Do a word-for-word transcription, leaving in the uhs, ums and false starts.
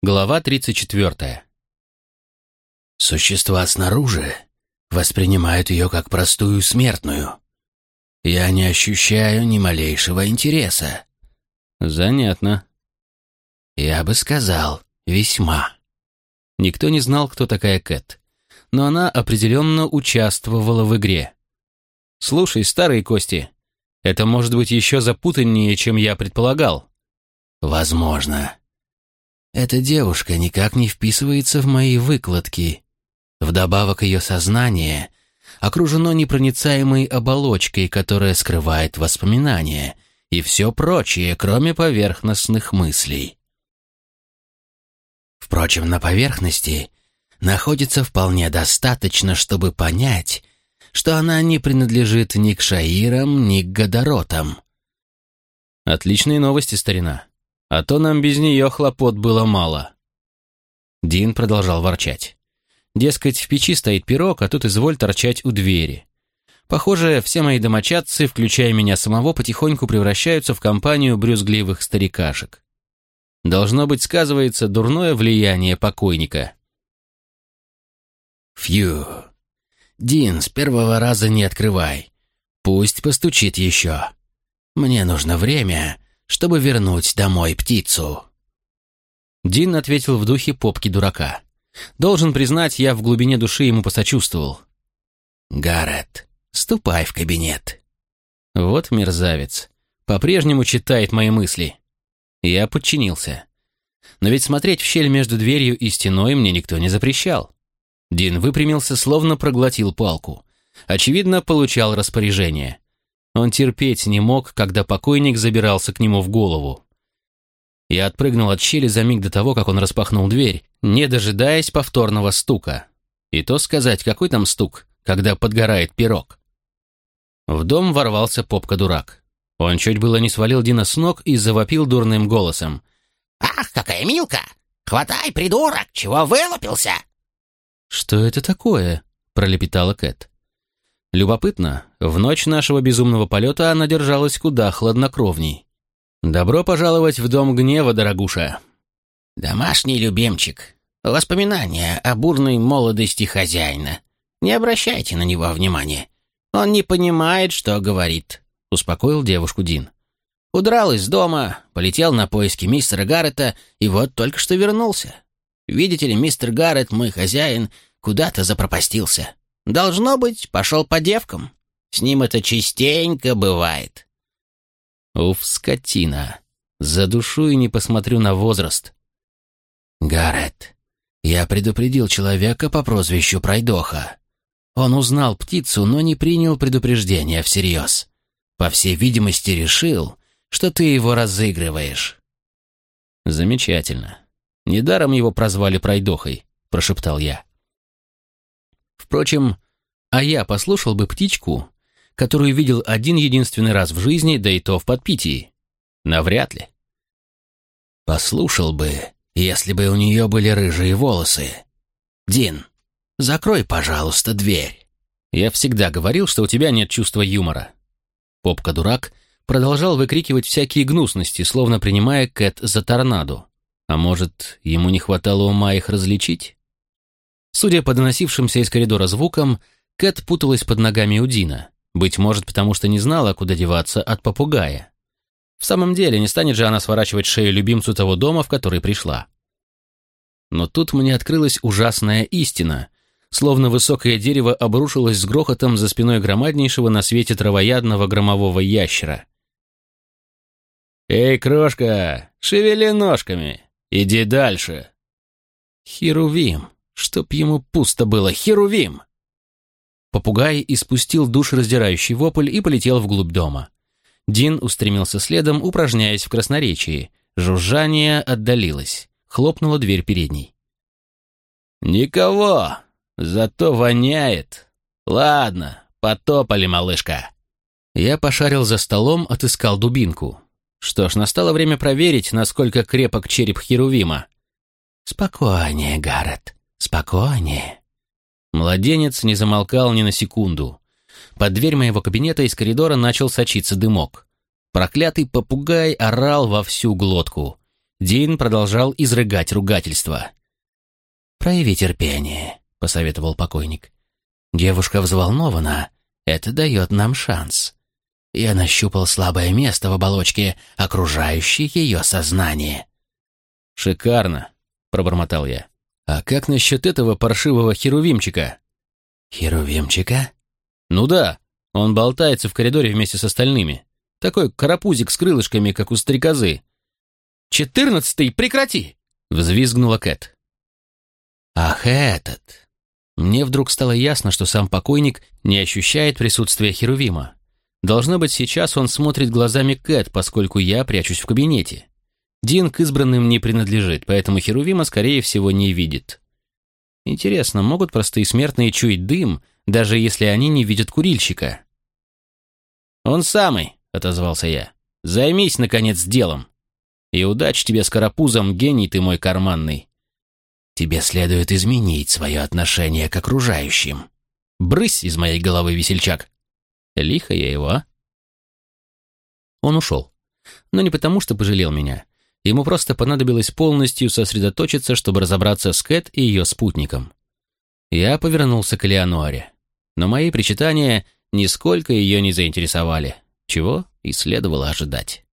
Глава тридцать четвертая. Существа снаружи воспринимают ее как простую смертную. Я не ощущаю ни малейшего интереса. Занятно. Я бы сказал, весьма. Никто не знал, кто такая Кэт, но она определенно участвовала в игре. Слушай, старые кости, это может быть еще запутаннее, чем я предполагал. Возможно. Эта девушка никак не вписывается в мои выкладки. Вдобавок ее сознание окружено непроницаемой оболочкой, которая скрывает воспоминания и все прочее, кроме поверхностных мыслей. Впрочем, на поверхности находится вполне достаточно, чтобы понять, что она не принадлежит ни к Шаирам, ни к Гадаротам. Отличные новости, старина. А то нам без нее хлопот было мало. Дин продолжал ворчать. Дескать, в печи стоит пирог, а тут изволь торчать у двери. Похоже, все мои домочадцы, включая меня самого, потихоньку превращаются в компанию брюзгливых старикашек. Должно быть, сказывается дурное влияние покойника. Фью. Дин, с первого раза не открывай. Пусть постучит еще. Мне нужно время, чтобы вернуть домой птицу. Дин ответил в духе попки дурака. Должен признать, я в глубине души ему посочувствовал. Гаррет, ступай в кабинет. Вот мерзавец. По-прежнему читает мои мысли. Я подчинился. Но ведь смотреть в щель между дверью и стеной мне никто не запрещал. Дин выпрямился, словно проглотил палку. Очевидно, получал распоряжение. Он терпеть не мог, когда покойник забирался к нему в голову. Я отпрыгнул от щели за миг до того, как он распахнул дверь, не дожидаясь повторного стука. И то сказать, какой там стук, когда подгорает пирог. В дом ворвался попка-дурак. Он чуть было не свалил Дина с ног и завопил дурным голосом. «Ах, какая Милка! Хватай, придурок! Чего вылупился?» «Что это такое?» — пролепетала Кэт. Любопытно, в ночь нашего безумного полета она держалась куда хладнокровней. «Добро пожаловать в дом гнева, дорогуша!» «Домашний любимчик. Воспоминания о бурной молодости хозяина. Не обращайте на него внимания. Он не понимает, что говорит», — успокоил девушку Дин. «Удрал из дома, полетел на поиски мистера Гаррета и вот только что вернулся. Видите ли, мистер Гаррет, мой хозяин, куда-то запропастился. Должно быть, пошел по девкам. С ним это частенько бывает». Уф, скотина. Задушу и не посмотрю на возраст. Гаррет, я предупредил человека по прозвищу Пройдоха. Он узнал птицу, но не принял предупреждения всерьез. По всей видимости, решил, что ты его разыгрываешь. Замечательно. Недаром его прозвали Пройдохой, прошептал я. Впрочем, а я послушал бы птичку, которую видел один единственный раз в жизни, да и то в подпитии. Навряд ли. Послушал бы, если бы у нее были рыжие волосы. Дин, закрой, пожалуйста, дверь. Я всегда говорил, что у тебя нет чувства юмора. Попка-дурак продолжал выкрикивать всякие гнусности, словно принимая Кэт за торнадо. А может, ему не хватало ума их различить? Судя по доносившимся из коридора звукам, Кэт путалась под ногами у Дина. Быть может, потому что не знала, куда деваться от попугая. В самом деле, не станет же она сворачивать шею любимцу того дома, в который пришла. Но тут мне открылась ужасная истина, словно высокое дерево обрушилось с грохотом за спиной громаднейшего на свете травоядного громового ящера. «Эй, крошка, шевели ножками, иди дальше!» «Херувим, чтоб ему пусто было, Херувим!» Попугай испустил душераздирающий вопль и полетел вглубь дома. Дин устремился следом, упражняясь в красноречии. Жужжание отдалилось. Хлопнула дверь передней. «Никого! Зато воняет! Ладно, потопали, малышка!» Я пошарил за столом, отыскал дубинку. Что ж, настало время проверить, насколько крепок череп Херувима. «Спокойнее, Гаррет, спокойнее». Младенец не замолкал ни на секунду. Под дверь моего кабинета из коридора начал сочиться дымок. Проклятый попугай орал во всю глотку. Дин продолжал изрыгать ругательства. «Прояви терпение», — посоветовал покойник. «Девушка взволнована. Это дает нам шанс. Я нащупал слабое место в оболочке, окружающей ее сознание». «Шикарно», — пробормотал я. «А как насчет этого паршивого херувимчика?» «Херувимчика?» «Ну да, он болтается в коридоре вместе с остальными. Такой карапузик с крылышками, как у стрекозы». «Четырнадцатый, прекрати!» — взвизгнула Кэт. «Ах, этот!» Мне вдруг стало ясно, что сам покойник не ощущает присутствия Херувима. Должно быть, сейчас он смотрит глазами Кэт, поскольку я прячусь в кабинете. Дин к избранным не принадлежит, поэтому Херувима, скорее всего, не видит. Интересно, могут простые смертные чуять дым, даже если они не видят курильщика? «Он самый», — отозвался я. «Займись, наконец, делом. И удачи тебе с карапузом, гений ты мой карманный». «Тебе следует изменить свое отношение к окружающим». «Брысь из моей головы, весельчак». Лихо я его, а? Он ушел. Но не потому, что пожалел меня. Ему просто понадобилось полностью сосредоточиться, чтобы разобраться с Кэт и ее спутником. Я повернулся к Элеоноре. Но мои причитания нисколько ее не заинтересовали, чего и следовало ожидать.